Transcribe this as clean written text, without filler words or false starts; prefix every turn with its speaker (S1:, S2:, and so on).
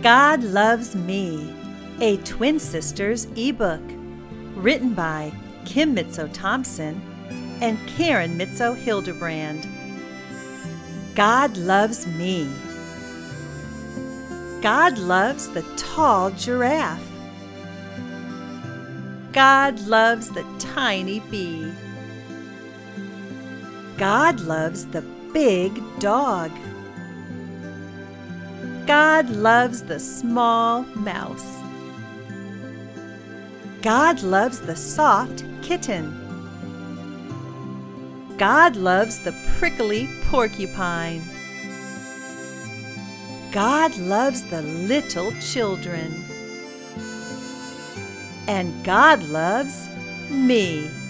S1: God Loves Me, a Twin Sisters ebook, written by Kim Mitzo-Thompson and Karen Mitzo-Hildebrand. God loves me. God loves the tall giraffe. God loves the tiny bee. God loves the big dog. God loves the small mouse. God loves the soft kitten. God loves the prickly porcupine. God loves the little children. And God loves me.